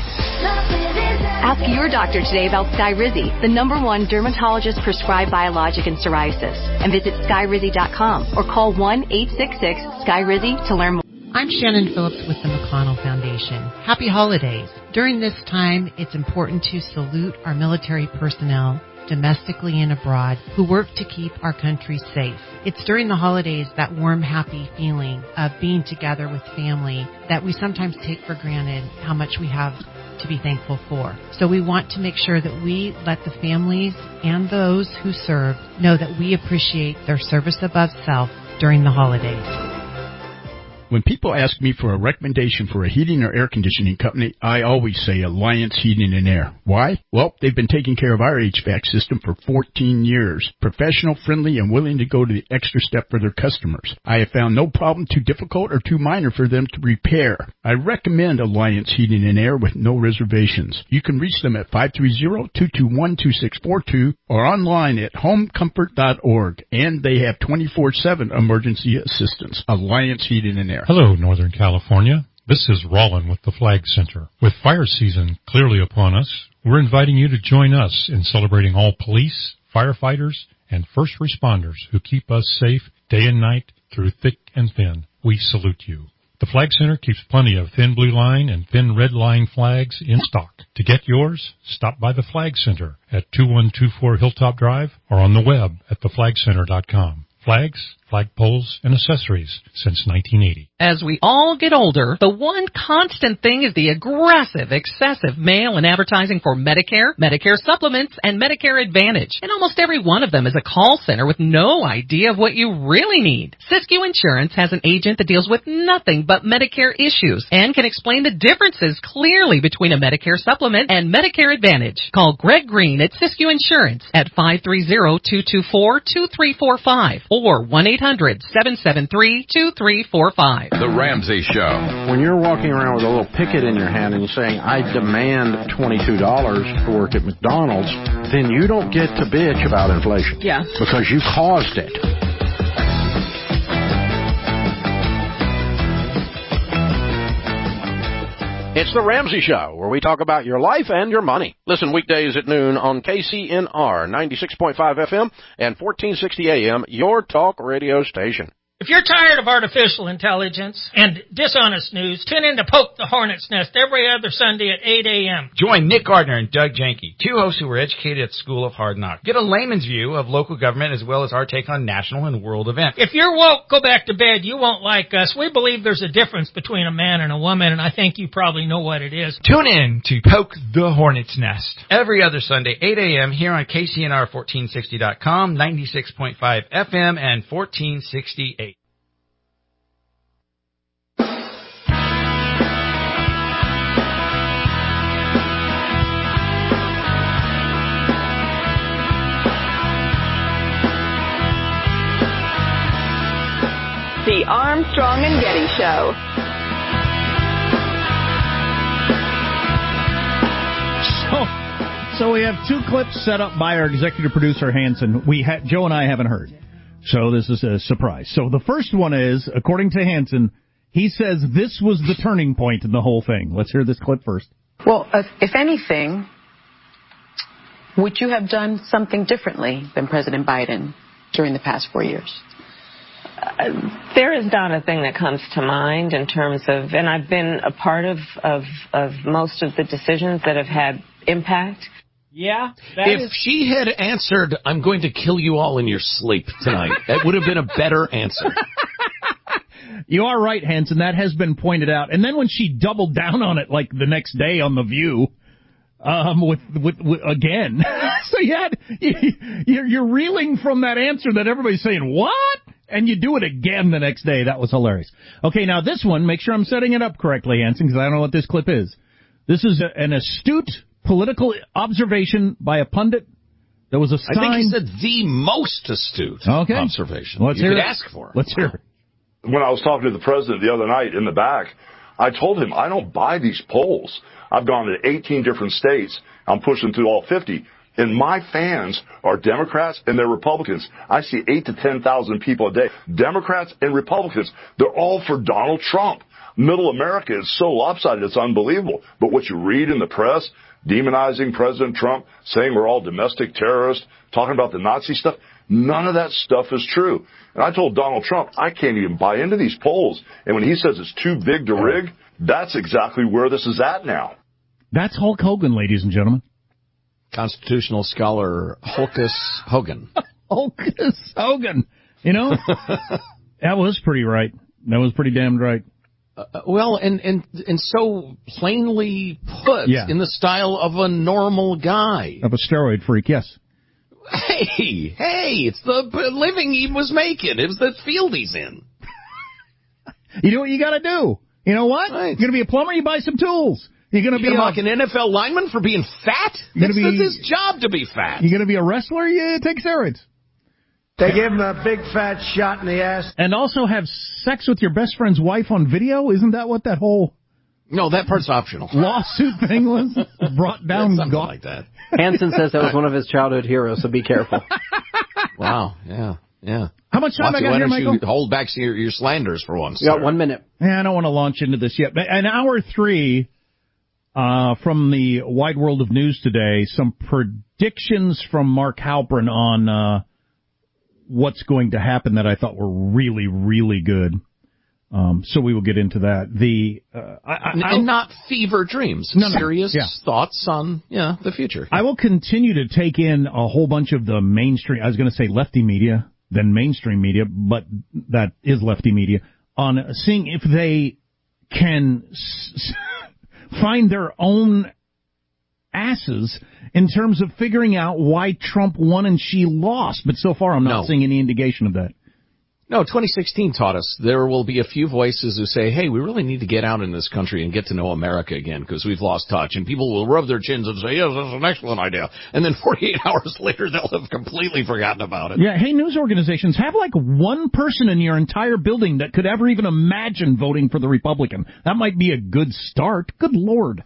Ask your doctor today about Skyrizi, the number one dermatologist-prescribed biologic in psoriasis, and visit skyrizi dot com or call one eight six six Skyrizi to learn more. I'm Shannon Phillips with the McConnell Foundation. Happy holidays. During this time, it's important to salute our military personnel, domestically and abroad, who work to keep our country safe. It's during the holidays, that warm, happy feeling of being together with family, that we sometimes take for granted how much we have to be thankful for. So we want to make sure that we let the families and those who serve know that we appreciate their service above self during the holidays. When people ask me for a recommendation for a heating or air conditioning company, I always say Alliance Heating and Air. Why? Well, they've been taking care of our H V A C system for fourteen years. Professional, friendly, and willing to go to the extra step for their customers. I have found no problem too difficult or too minor for them to repair. I recommend Alliance Heating and Air with no reservations. You can reach them at five three zero, two two one, two six four two or online at home comfort dot org. And they have twenty-four seven emergency assistance. Alliance Heating and Air. Hello, Northern California. This is Rollin with the Flag Center. With fire season clearly upon us, we're inviting you to join us in celebrating all police, firefighters, and first responders who keep us safe day and night through thick and thin. We salute you. The Flag Center keeps plenty of thin blue line and thin red line flags in stock. To get yours, stop by the Flag Center at two one two four Hilltop Drive or on the web at the flag center dot com. Flags, flagpoles, and accessories since nineteen eighty. As we all get older, the one constant thing is the aggressive, excessive mail and advertising for Medicare, Medicare supplements, and Medicare Advantage. And almost every one of them is a call center with no idea of what you really need. Siskiyou Insurance has an agent that deals with nothing but Medicare issues and can explain the differences clearly between a Medicare supplement and Medicare Advantage. Call Greg Green at Siskiyou Insurance at five three zero, two two four, two three four five or one eight hundred, seven seven three, two three four five. The Ramsey Show. When you're walking around with a little picket in your hand and you're saying, I demand twenty-two dollars to work at McDonald's, then you don't get to bitch about inflation. Yeah. Because you caused it. It's the Ramsey Show, where we talk about your life and your money. Listen weekdays at noon on K C N R ninety-six point five F M and fourteen sixty A M, your talk radio station. If you're tired of artificial intelligence and dishonest news, tune in to Poke the Hornet's Nest every other Sunday at eight a.m. Join Nick Gardner and Doug Janke, two hosts who were educated at School of Hard Knocks. Get a layman's view of local government as well as our take on national and world events. If you're woke, go back to bed. You won't like us. We believe there's a difference between a man and a woman, and I think you probably know what it is. Tune in to Poke the Hornet's Nest every other Sunday, eight a.m. here on K C N R fourteen sixty dot com, ninety-six point five F M, and fourteen sixty-eight. The Armstrong and Getty Show. So, so we have two clips set up by our executive producer, Hanson. We ha- Joe and I haven't heard. So this is a surprise. So the first one is, according to Hanson, he says this was the turning point in the whole thing. Let's hear this clip first. Well, uh, if anything, would you have done something differently than President Biden during the past four years? Uh, there is not a thing that comes to mind in terms of, and I've been a part of, of, of most of the decisions that have had impact. Yeah. If is- she had answered, I'm going to kill you all in your sleep tonight, that would have been a better answer. You are right, Hanson. That has been pointed out. And then when she doubled down on it, like the next day on The View, um, with, with, with again. So you had, you, you're, you're reeling from that answer that everybody's saying, what? And you do it again the next day. That was hilarious. Okay, now this one, make sure I'm setting it up correctly, Hanson, because I don't know what this clip is. This is a, an astute political observation by a pundit that was assigned. I think he said the most astute okay. observation Let's you hear could it. ask for. Let's hear it. When I was talking to the president the other night in the back, I told him I don't buy these polls. I've gone to eighteen different states. I'm pushing through all fifty. And my fans are Democrats and they're Republicans. I see eight to ten thousand people a day. Democrats and Republicans, they're all for Donald Trump. Middle America is so lopsided, it's unbelievable. But what you read in the press, demonizing President Trump, saying we're all domestic terrorists, talking about the Nazi stuff, none of that stuff is true. And I told Donald Trump, I can't even buy into these polls. And when he says it's too big to rig, that's exactly where this is at now. That's Hulk Hogan, ladies and gentlemen. Constitutional scholar Hulkus Hogan. Hulkus Hogan. You know, that was pretty right. That was pretty damn right. Uh, well, and, and and so plainly put, yeah. in the style of a normal guy. Of a steroid freak, yes. Hey, hey, it's the living he was making. It was the field he's in. You know what you got to do? You know what? Right. You're going to be a plumber, you buy some tools. You're going to be like an N F L lineman for being fat? That's be, his job to be fat. You're going to be a wrestler? You take steroids. They give him a big fat shot in the ass. And also have sex with your best friend's wife on video? Isn't that what that whole... No, that part's optional. Lawsuit thing was? Brought down... Something like that. Hanson says that was one of his childhood heroes, so be careful. Wow, yeah, yeah. How much time Lots I got why here, don't Michael? You hold back your, your slanders for once. You got one minute. Yeah, I don't want to launch into this yet. But an hour three... Uh, from the wide world of news today, some predictions from Mark Halperin on, uh, what's going to happen that I thought were really, really good. Um, so we will get into that. The, uh, I, I, and not fever dreams. No, no, serious yeah. thoughts on, yeah, the future. I will continue to take in a whole bunch of the mainstream, I was going to say lefty media, then mainstream media, but that is lefty media, on seeing if they can s- find their own asses in terms of figuring out why Trump won and she lost. But so far, I'm not no. seeing any indication of that. No, twenty sixteen taught us there will be a few voices who say, hey, we really need to get out in this country and get to know America again because we've lost touch. And people will rub their chins and say, yes, that's an excellent idea. And then forty-eight hours later, they'll have completely forgotten about it. Yeah, hey, news organizations, have like one person in your entire building that could ever even imagine voting for the Republican. That might be a good start. Good Lord.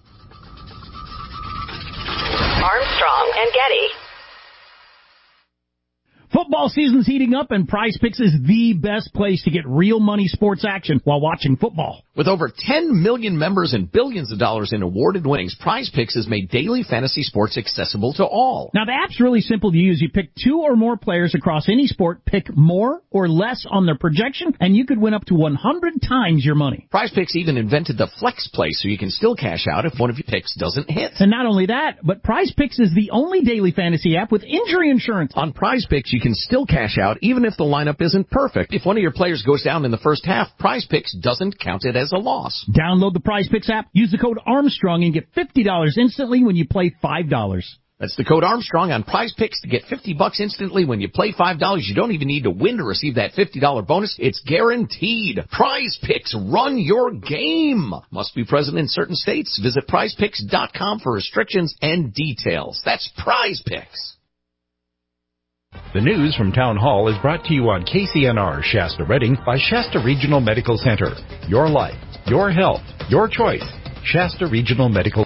Armstrong and Getty. Football Football season's heating up, and Prize Picks is the best place to get real money sports action while watching football. With over ten million members and billions of dollars in awarded winnings, Prize Picks has made daily fantasy sports accessible to all. Now, the app's really simple to use. You pick two or more players across any sport, pick more or less on their projection, and you could win up to one hundred times your money. Prize Picks even invented the flex play so you can still cash out if one of your picks doesn't hit. And not only that, but Prize Picks is the only daily fantasy app with injury insurance. On Prize Picks, you can still cash out even if the lineup isn't perfect. If one of your players goes down in the first half, Prize Picks doesn't count it as a loss. Download the Prize Picks app, use the code Armstrong, and get fifty dollars instantly when you play five dollars. That's the code Armstrong on Prize Picks to get fifty bucks instantly when you play five dollars. You don't even need to win to receive that fifty dollars bonus. It's guaranteed. Prize Picks, run your game. Must be present in certain states. Visit prize picks dot com for restrictions and details. That's Prize Picks. The news from Town Hall is brought to you on K C N R Shasta Redding by Shasta Regional Medical Center. Your life, your health, your choice. Shasta Regional Medical